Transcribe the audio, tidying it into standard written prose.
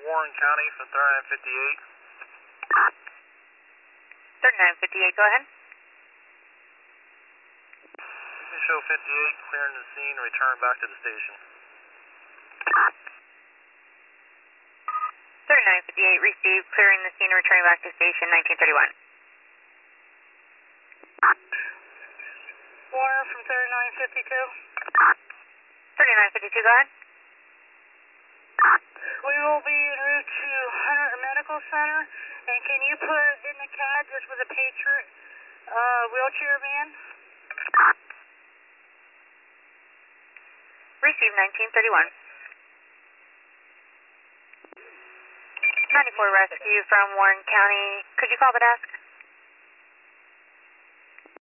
Warren County for 3958. 3958, go ahead. You can show 58, clearing the scene, return back to the station. 3958, received, clearing the scene, returning back to station, 1931. Warner from 3952. 3952, go ahead. We will be en route to Hunter Medical Center, and can you put in the CAD just with a Patriot wheelchair van? Received, 1931. 94 rescue from Warren County. Could you call the desk?